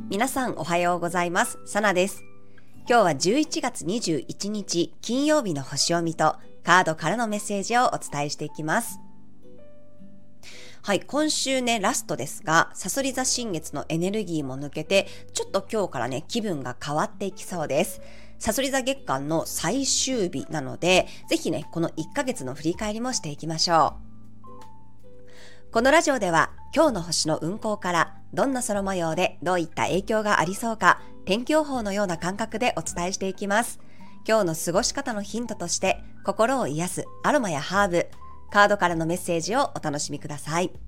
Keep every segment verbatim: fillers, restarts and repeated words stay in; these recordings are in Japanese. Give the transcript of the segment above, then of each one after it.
皆さんおはようございます。サナです。今日はじゅういちがつにじゅういちにち金曜日の星読みとカードからのメッセージをお伝えしていきます。はい、今週ね、ラストですが、さそり座新月のエネルギーも抜けて、ちょっと今日からね、気分が変わっていきそうです。さそり座月間の最終日なので、ぜひね、このいっかげつの振り返りもしていきましょう。このラジオでは今日の星の運行からどんな空模様でどういった影響がありそうか天気予報のような感覚でお伝えしていきます。今日の過ごし方のヒントとして心を癒すアロマやハーブ、カードからのメッセージをお楽しみください。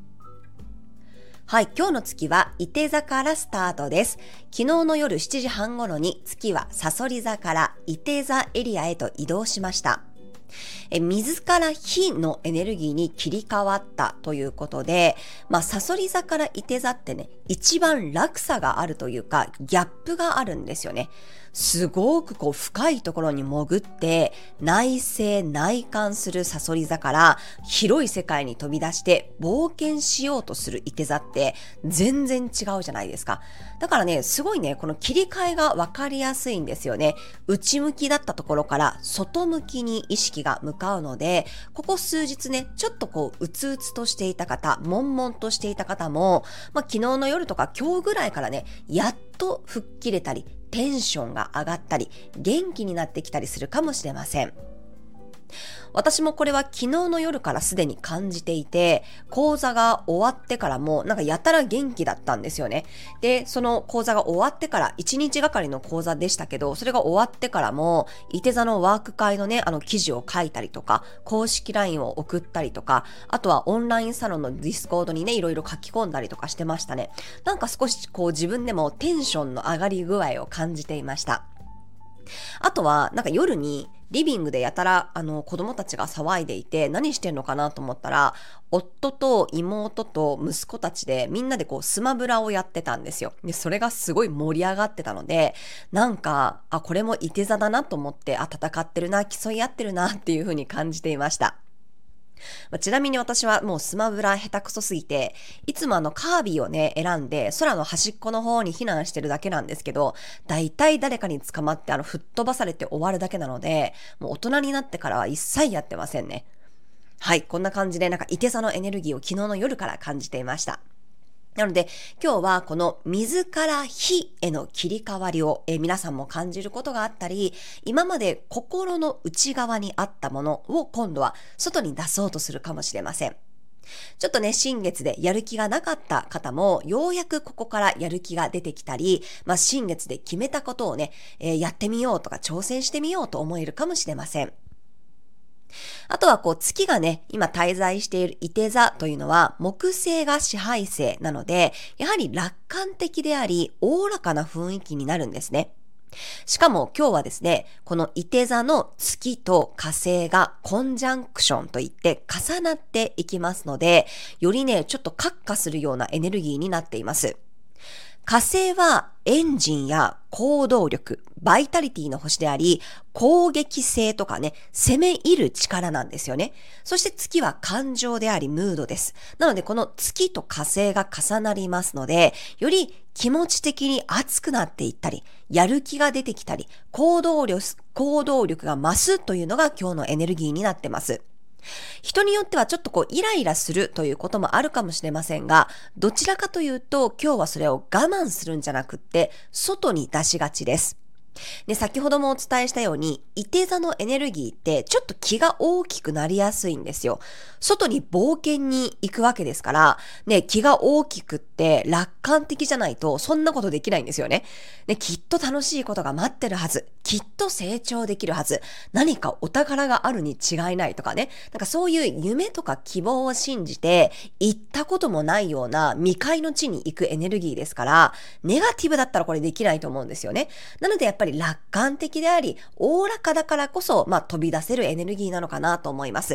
はい、今日の月は射手座からスタートです。昨日の夜しちじはん頃に月はさそり座から射手座エリアへと移動しました。え水から火のエネルギーに切り替わったということで、まあ、さそり座から射手座ってね、一番落差があるというか、ギャップがあるんですよね。すごくこう深いところに潜って内省内観するさそり座から広い世界に飛び出して冒険しようとする射手座って全然違うじゃないですか。だからね、すごいね、この切り替えが分かりやすいんですよね。内向きだったところから外向きに意識が向かうので、ここ数日ね、ちょっとこううつうつとしていた方、悶々としていた方も、まあ、昨日の夜とか今日ぐらいからね、やっと吹っ切れたりテンションが上がったり元気になってきたりするかもしれません。私もこれは昨日の夜からすでに感じていて、講座が終わってからもなんかやたら元気だったんですよね。で、その講座が終わってからいちにちがかりの講座でしたけど、それが終わってからも射手座のワーク会のね、あの記事を書いたりとか、公式 ライン を送ったりとか、あとはオンラインサロンのディスコードにね、いろいろ書き込んだりとかしてましたね。なんか少しこう自分でもテンションの上がり具合を感じていました。あとはなんか夜にリビングでやたらあの子供たちが騒いでいて何してんのかなと思ったら、夫と妹と息子たちでみんなでこうスマブラをやってたんですよ。で、それがすごい盛り上がってたので、なんかあこれも射手座だなと思って、あ戦ってるな、競い合ってるなっていう風に感じていました。まあ、ちなみに私はもうスマブラ下手くそすぎて、いつもあのカービィをね選んで空の端っこの方に避難してるだけなんですけど、だいたい誰かに捕まってあの吹っ飛ばされて終わるだけなので、もう大人になってからは一切やってませんね。はい、こんな感じでなんか射手座のエネルギーを昨日の夜から感じていました。なので今日はこの水から火への切り替わりを、えー皆さんも感じることがあったり、今まで心の内側にあったものを今度は外に出そうとするかもしれません。ちょっとね、新月でやる気がなかった方もようやくここからやる気が出てきたり、まあ、新月で決めたことをね、えーやってみようとか挑戦してみようと思えるかもしれません。あとはこう月がね、今滞在している射手座というのは木星が支配星なので、やはり楽観的であり、おおらかな雰囲気になるんですね。しかも今日はですね、この射手座の月と火星がコンジャンクションといって重なっていきますので、よりね、ちょっと活化するようなエネルギーになっています。火星はエンジンや行動力、バイタリティの星であり、攻撃性とかね、攻め入る力なんですよね。そして月は感情であり、ムードです。なのでこの月と火星が重なりますので、より気持ち的に熱くなっていったり、やる気が出てきたり、行動力、行動力が増すというのが今日のエネルギーになってます。人によってはちょっとこうイライラするということもあるかもしれませんが、どちらかというと今日はそれを我慢するんじゃなくって外に出しがちです。で、先ほどもお伝えしたように、射手座のエネルギーってちょっと気が大きくなりやすいんですよ。外に冒険に行くわけですから、ね、気が大きくって楽観的じゃないとそんなことできないんですよね。ね、きっと楽しいことが待ってるはず。きっと成長できるはず。何かお宝があるに違いないとかね。なんかそういう夢とか希望を信じて、行ったこともないような未開の地に行くエネルギーですから、ネガティブだったらこれできないと思うんですよね。なのでやっぱり楽観的であり、おおらかだからこそ、まあ、飛び出せるエネルギーなのかなと思います。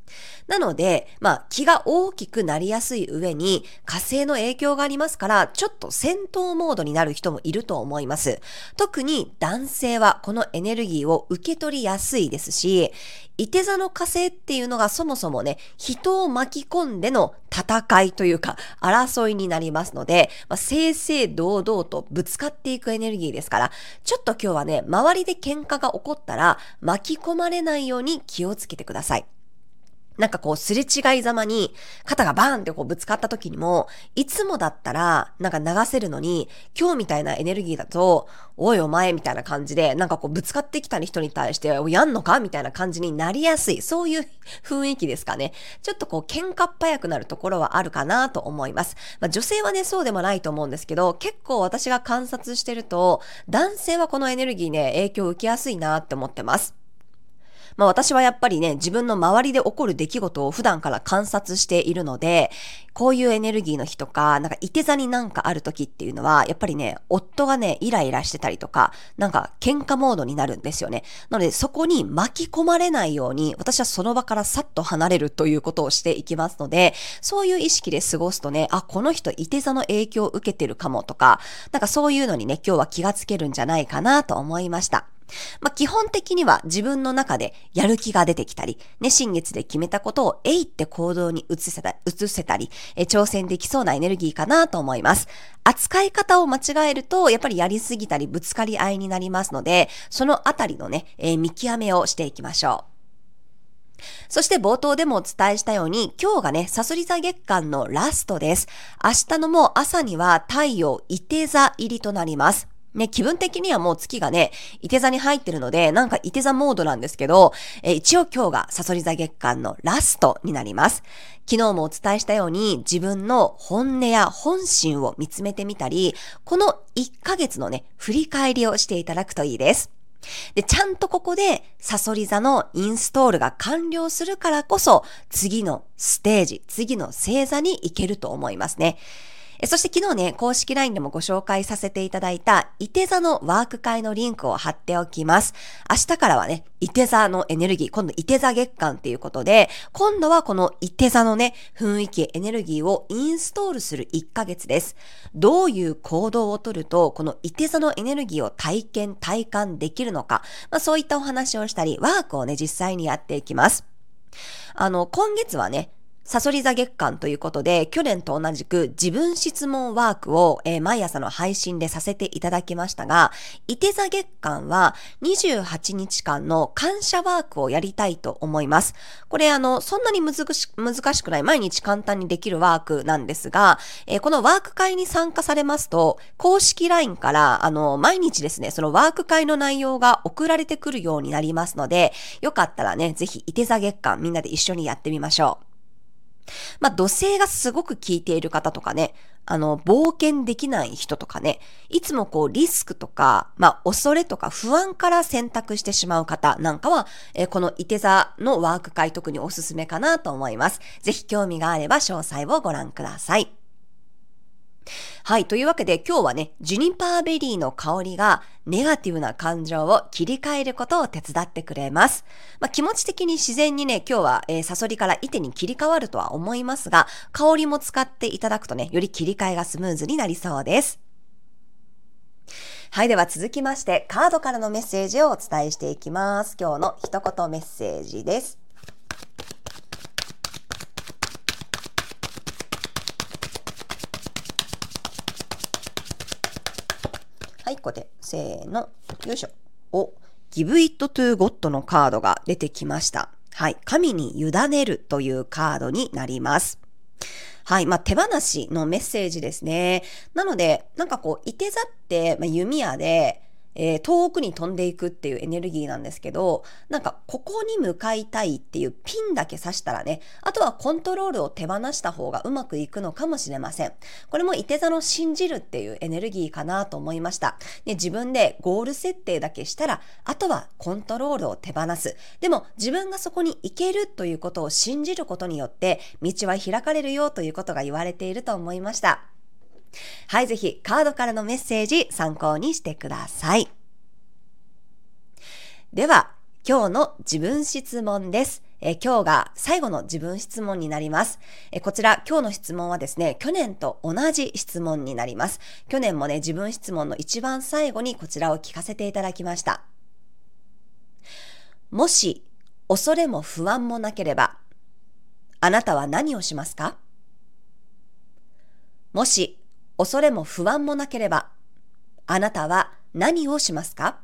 なので、まあ気が大きくなりやすい上に火星の影響がありますから、ちょっと戦闘モードになる人もいると思います。特に男性はこのエネルギーを受け取りやすいですし、射手座の火星っていうのがそもそもね、人を巻き込んでの戦いというか争いになりますので、まあ、正々堂々とぶつかっていくエネルギーですから、ちょっと今日はね、周りで喧嘩が起こったら巻き込まれないように気をつけてください。なんかこうすれ違いざまに肩がバーンってこうぶつかった時にも、いつもだったらなんか流せるのに、今日みたいなエネルギーだと、おいお前みたいな感じで、なんかこうぶつかってきた人に対して、おやんのかみたいな感じになりやすい、そういう雰囲気ですかね。ちょっとこう喧嘩っ早くなるところはあるかなと思います。まあ、女性はね、そうでもないと思うんですけど、結構私が観察してると、男性はこのエネルギーね、影響を受けやすいなって思ってます。まあ私はやっぱりね、自分の周りで起こる出来事を普段から観察しているので、こういうエネルギーの日とか、なんか射手座になんかある時っていうのは、やっぱりね、夫がね、イライラしてたりとか、なんか喧嘩モードになるんですよね。なのでそこに巻き込まれないように、私はその場からさっと離れるということをしていきますので、そういう意識で過ごすとね、あ、この人射手座の影響を受けてるかもとか、なんかそういうのにね、今日は気がつけるんじゃないかなと思いました。まあ、基本的には自分の中でやる気が出てきたり、ね、新月で決めたことをえいって行動に移せた、移せたり、え挑戦できそうなエネルギーかなと思います。扱い方を間違えると、やっぱりやりすぎたりぶつかり合いになりますので、そのあたりのね、えー、見極めをしていきましょう。そして冒頭でもお伝えしたように、今日がね、蠍座月間のラストです。明日のもう朝には太陽射手座入りとなります。ね、気分的にはもう月がね、射手座に入ってるので、なんか射手座モードなんですけど、えー、一応今日が蠍座月間のラストになります。昨日もお伝えしたように、自分の本音や本心を見つめてみたり、このいっかげつのね、振り返りをしていただくといいです。で、ちゃんとここで蠍座のインストールが完了するからこそ、次のステージ、次の星座に行けると思いますね。そして昨日ね、公式 ライン でもご紹介させていただいた、射手座のワーク会のリンクを貼っておきます。明日からはね、射手座のエネルギー、今度射手座月間っていうことで、今度はこの射手座のね、雰囲気、エネルギーをインストールするいっかげつです。どういう行動をとると、この射手座のエネルギーを体験、体感できるのか、まあ、そういったお話をしたり、ワークをね、実際にやっていきます。あの、今月はね、蠍座月間ということで、去年と同じく自分質問ワークを、えー、毎朝の配信でさせていただきましたが、射手座月間はにじゅうはちにちかんの感謝ワークをやりたいと思います。これあの、そんなに難し難しくない、毎日簡単にできるワークなんですが、えー、このワーク会に参加されますと、公式 ライン からあの、毎日ですね、そのワーク会の内容が送られてくるようになりますので、よかったらね、ぜひ射手座月間みんなで一緒にやってみましょう。まあ、土星がすごく効いている方とかね、あの、冒険できない人とかね、いつもこうリスクとか、まあ、恐れとか不安から選択してしまう方なんかは、えー、この射手座のワーク会特におすすめかなと思います。ぜひ興味があれば詳細をご覧ください。はい。というわけで今日はね、ジュニパーベリーの香りがネガティブな感情を切り替えることを手伝ってくれます。まあ、気持ち的に自然にね、今日は、えー、サソリから射手に切り替わるとは思いますが、香りも使っていただくとね、より切り替えがスムーズになりそうです。はい。では続きまして、カードからのメッセージをお伝えしていきます。今日の一言メッセージです。はい、ここで、せーの、よいしょ。お、Give It to God のカードが出てきました。はい、神に委ねるというカードになります。はい、まあ、手放しのメッセージですね。なので、なんかこう、射手座って、まあ、弓矢で、えー、遠くに飛んでいくっていうエネルギーなんですけど、なんかここに向かいたいっていうピンだけ刺したらね、あとはコントロールを手放した方がうまくいくのかもしれません。これも射手座の信じるっていうエネルギーかなと思いました。で、自分でゴール設定だけしたら、あとはコントロールを手放す。でも自分がそこに行けるということを信じることによって、道は開かれるよということが言われていると思いました。はい、ぜひカードからのメッセージ参考にしてください。では、今日の自分質問です。 えー今日が最後の自分質問になります。えーこちら、今日の質問はですね、去年と同じ質問になります。去年もね、自分質問の一番最後にこちらを聞かせていただきました。もし、恐れも不安もなければ、あなたは何をしますか？もし、恐れも不安もなければ、あなたは何をしますか？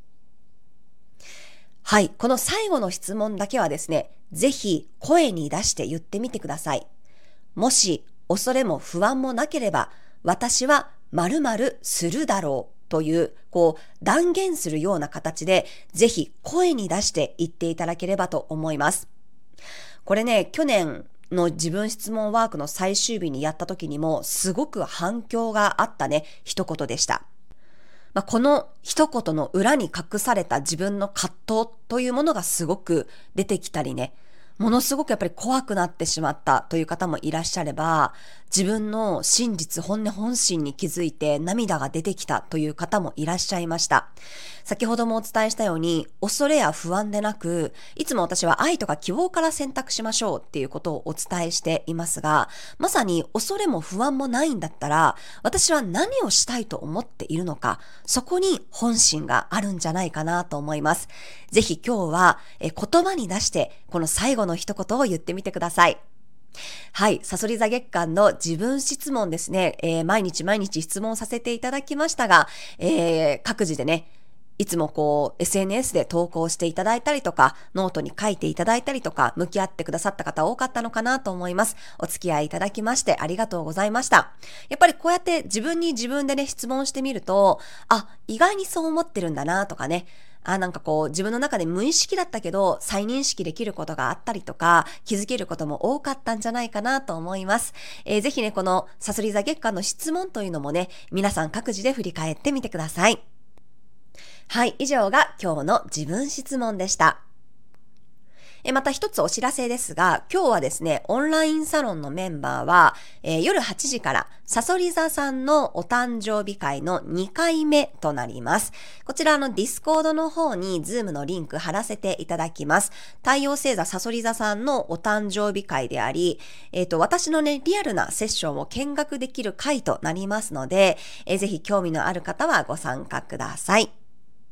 はい、この最後の質問だけはですね、ぜひ声に出して言ってみてください。もし恐れも不安もなければ、私は〇〇するだろうという、こう断言するような形で、ぜひ声に出して言っていただければと思います。これね、去年の自分質問ワークの最終日にやった時にも、すごく反響があったね、一言でした。まあ、この一言の裏に隠された自分の葛藤というものがすごく出てきたりね、ものすごくやっぱり怖くなってしまったという方もいらっしゃれば、自分の真実、本音、本心に気づいて涙が出てきたという方もいらっしゃいました。先ほどもお伝えしたように、恐れや不安でなく、いつも私は愛とか希望から選択しましょうっていうことをお伝えしていますが、まさに恐れも不安もないんだったら、私は何をしたいと思っているのか、そこに本心があるんじゃないかなと思います。ぜひ今日はえ言葉に出して、この最後の一言を言ってみてください。はい。サソリ座月間の自分質問ですね。えー毎日毎日質問させていただきましたが、えー各自でね、いつもこう エスエヌエス で投稿していただいたりとか、ノートに書いていただいたりとか、向き合ってくださった方多かったのかなと思います。お付き合いいただきましてありがとうございました。やっぱりこうやって自分に自分でね、質問してみると、あ、意外にそう思ってるんだなとかね、あ、なんかこう自分の中で無意識だったけど再認識できることがあったりとか、気づけることも多かったんじゃないかなと思います。えーぜひね、このサソリ座月間の質問というのもね、皆さん各自で振り返ってみてください。はい、以上が今日の自分質問でした。えまた一つお知らせですが、今日はですね、オンラインサロンのメンバーは、えー夜はちじから、サソリ座さんのお誕生日会のにかいめとなります。こちらのディスコードの方にズームのリンク貼らせていただきます。太陽星座サソリ座さんのお誕生日会であり、えっと、私のね、リアルなセッションを見学できる会となりますので、えーぜひ興味のある方はご参加ください。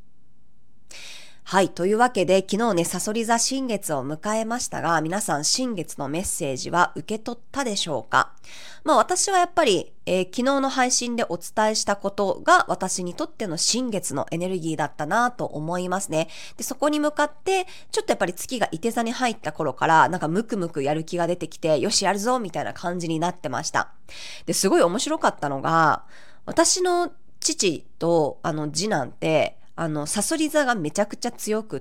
はい。というわけで、昨日ね、サソリ座新月を迎えましたが、皆さん新月のメッセージは受け取ったでしょうか？まあ私はやっぱり、えー昨日の配信でお伝えしたことが私にとっての新月のエネルギーだったなと思いますね。で、そこに向かって、ちょっとやっぱり月がいて座に入った頃から、なんかムクムクやる気が出てきて、よしやるぞみたいな感じになってました。で、すごい面白かったのが、私の父とあの次男って、あの、サソリ座がめちゃくちゃ強くって、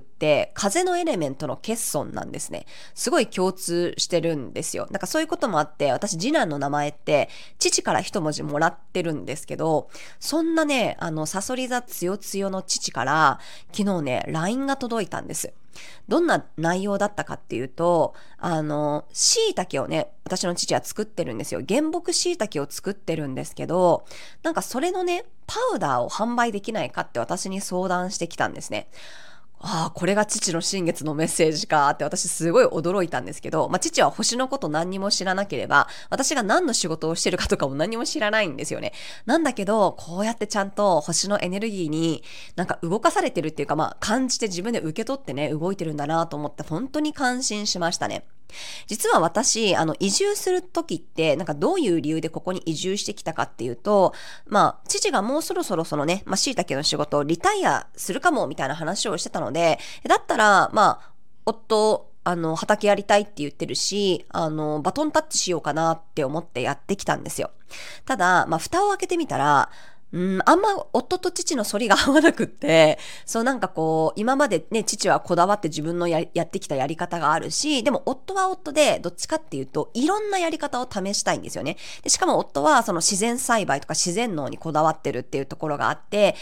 風のエレメントの欠損なんですね。すごい共通してるんですよ。なんかそういうこともあって、私次男の名前って、父から一文字もらってるんですけど、そんなね、あの、サソリ座強強の父から、昨日ね、ライン が届いたんです。どんな内容だったかっていうと、あの、椎茸をね、私の父は作ってるんですよ。原木椎茸を作ってるんですけど、なんかそれのね、パウダーを販売できないかって私に相談してきたんですね。ああ、これが父の新月のメッセージかって私すごい驚いたんですけど、まあ父は星のこと何にも知らなければ、私が何の仕事をしてるかとかも何も知らないんですよね。なんだけど、こうやってちゃんと星のエネルギーになんか動かされてるっていうか、まあ感じて自分で受け取ってね、動いてるんだなと思って本当に感心しましたね。実は私、あの、移住するときって、なんかどういう理由でここに移住してきたかっていうと、まあ、父がもうそろそろそのね、まあ、椎茸の仕事をリタイアするかも、みたいな話をしてたので、だったら、まあ、夫、あの、畑やりたいって言ってるし、あの、バトンタッチしようかなって思ってやってきたんですよ。ただ、まあ、蓋を開けてみたら、うん、あんま夫と父の反りが合わなくって、そうなんかこう、今までね、父はこだわって自分のや、やってきたやり方があるし、でも夫は夫で、どっちかっていうと、いろんなやり方を試したいんですよね。で、しかも夫はその自然栽培とか自然農にこだわってるっていうところがあって、ちょっ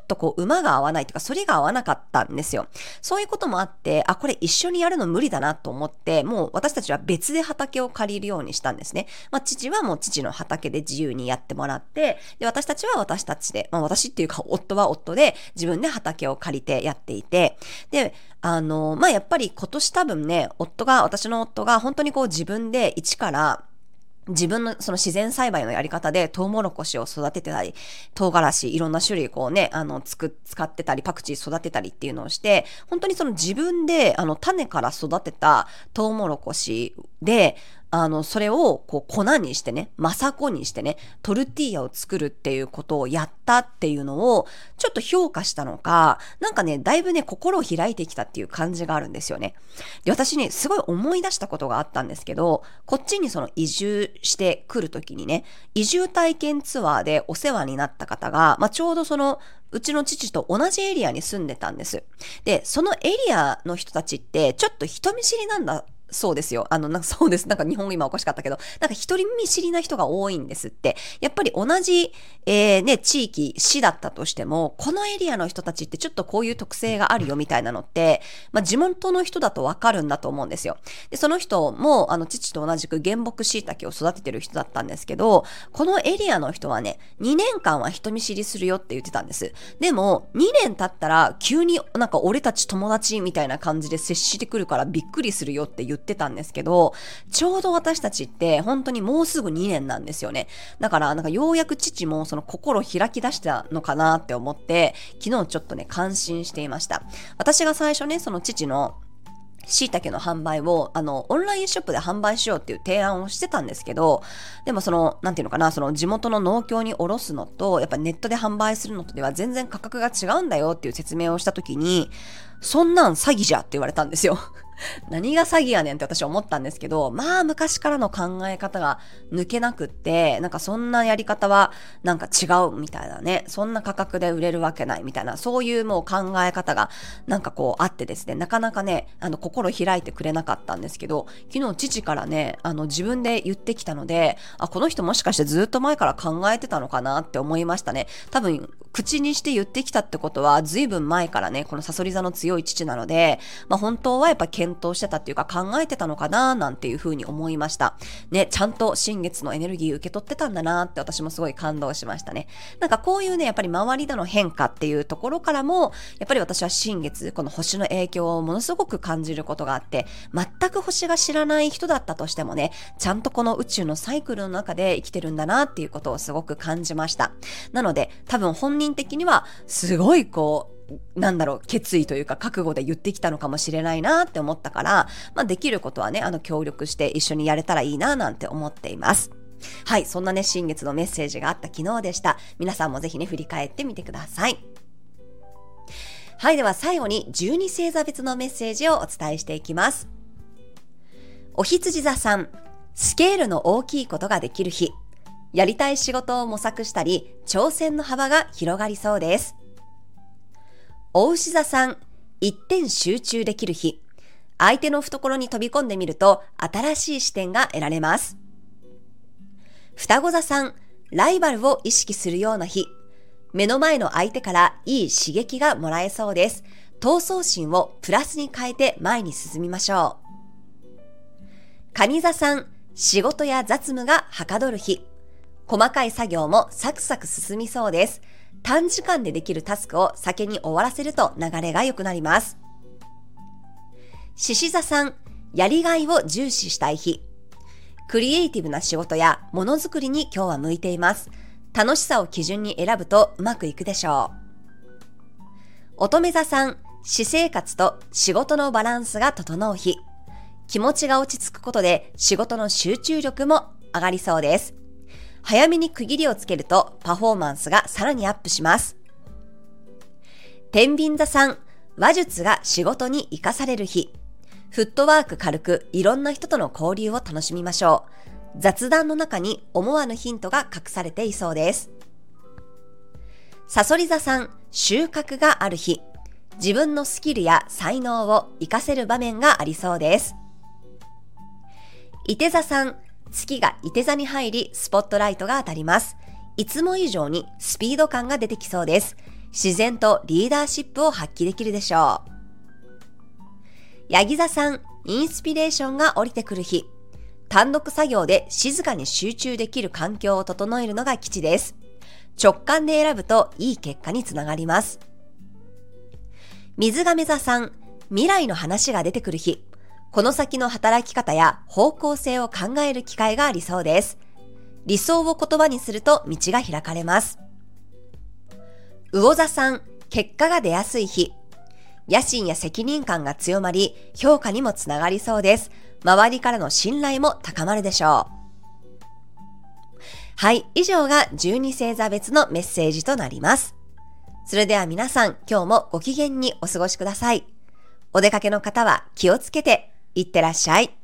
っとこう馬が合わないというか、反りが合わなかったんですよ。そういうこともあって、あ、これ一緒にやるの無理だなと思って、もう私たちは別で畑を借りるようにしたんですね。まあ、父はもう父の畑で自由にやってもらって、で、私たちは私たちで、まあ私っていうか夫は夫で自分で畑を借りてやっていて、で、あの、まあ、やっぱり今年多分ね、夫が、私の夫が本当にこう自分で一から自分のその自然栽培のやり方でトウモロコシを育ててたり、唐辛子いろんな種類こうね、あの、つく、使ってたり、パクチー育てたりっていうのをして、本当にその自分であの種から育てたトウモロコシで、あの、それをこう粉にしてね、マサコにしてね、トルティーヤを作るっていうことをやったっていうのをちょっと評価したのか、なんかね、だいぶね、心を開いてきたっていう感じがあるんですよね。で、私ね、すごい思い出したことがあったんですけど、こっちにその移住してくるときにね、移住体験ツアーでお世話になった方が、まあ、ちょうどその、うちの父と同じエリアに住んでたんです。で、そのエリアの人たちって、ちょっと人見知りなんだそうですよ。あの、なんかそうです。なんか日本語今おかしかったけど、なんか一人見知りな人が多いんですって。やっぱり同じ、えー、ね、地域、市だったとしても、このエリアの人たちってちょっとこういう特性があるよみたいなのって、まあ地元の人だとわかるんだと思うんですよ。で、その人も、あの、父と同じく原木椎茸を育ててる人だったんですけど、このエリアの人はね、にねんかんは人見知りするよって言ってたんです。でも、にねん経ったら、急になんか俺たち友達みたいな感じで接してくるからびっくりするよって言って言ってたんですけど、ちょうど私たちって本当にもうすぐにねんなんですよね。だからなんかようやく父もその心開き出したのかなって思って、昨日ちょっとね感心していました。私が最初ね、その父の椎茸の販売を、あの、オンラインショップで販売しようっていう提案をしてたんですけど、でもその、なんていうのかな、その地元の農協に卸すのと、やっぱネットで販売するのとでは全然価格が違うんだよっていう説明をしたときに、そんなん詐欺じゃって言われたんですよ。何が詐欺やねんって私は思ったんですけど、まあ昔からの考え方が抜けなくって、なんかそんなやり方はなんか違うみたいなね、そんな価格で売れるわけないみたいな、そういうもう考え方がなんかこうあってですね、なかなかね、あの心開いてくれなかったんですけど、昨日父からね、あの自分で言ってきたので、あ、この人もしかしてずっと前から考えてたのかなって思いましたね。多分口にして言ってきたってことは随分前からね、このサソリ座の強い父なので、まあ本当はやっぱ検討してたっていうか考えてたのかななんていうふうに思いました。ね、ちゃんと新月のエネルギー受け取ってたんだなって私もすごい感動しましたね。なんかこういうね、やっぱり周りでの変化っていうところからも、やっぱり私は新月、この星の影響をものすごく感じることがあって、全く星が知らない人だったとしてもね、ちゃんとこの宇宙のサイクルの中で生きてるんだなっていうことをすごく感じました。なので、多分本人的にはすごいこう、なんだろう、決意というか覚悟で言ってきたのかもしれないなって思ったから、まあできることはね、あの協力して一緒にやれたらいいななんて思っています。はい、そんなね、新月のメッセージがあった昨日でした。皆さんもぜひね、振り返ってみてください。はい、では最後にじゅうに星座別のメッセージをお伝えしていきます。お羊座さん、スケールの大きいことができる日。やりたい仕事を模索したり、挑戦の幅が広がりそうです。お牛座さん、一点集中できる日。相手の懐に飛び込んでみると、新しい視点が得られます。双子座さん、ライバルを意識するような日。目の前の相手からいい刺激がもらえそうです。闘争心をプラスに変えて前に進みましょう。蟹座さん、仕事や雑務がはかどる日。細かい作業もサクサク進みそうです。短時間でできるタスクを先に終わらせると流れが良くなります。獅子座さん、やりがいを重視したい日。クリエイティブな仕事やものづくりに今日は向いています。楽しさを基準に選ぶとうまくいくでしょう。乙女座さん、私生活と仕事のバランスが整う日。気持ちが落ち着くことで仕事の集中力も上がりそうです。早めに区切りをつけるとパフォーマンスがさらにアップします。天秤座さん、話術が仕事に活かされる日。フットワーク軽くいろんな人との交流を楽しみましょう。雑談の中に思わぬヒントが隠されていそうです。さそり座さん、収穫がある日。自分のスキルや才能を活かせる場面がありそうです。いて座さん、月がいて座に入りスポットライトが当たります。いつも以上にスピード感が出てきそうです。 自然とリーダーシップを発揮できるでしょう。ヤギ座さん、インスピレーションが降りてくる日。単独作業で静かに集中できる環境を整えるのが吉です。直感で選ぶといい結果につながります。水亀座さん、未来の話が出てくる日。この先の働き方や方向性を考える機会がありそうです。理想を言葉にすると道が開かれます。魚座さん、結果が出やすい日。野心や責任感が強まり、評価にもつながりそうです。周りからの信頼も高まるでしょう。はい、以上がじゅうに星座別のメッセージとなります。それでは皆さん、今日もご機嫌にお過ごしください。お出かけの方は気をつけていってらっしゃい。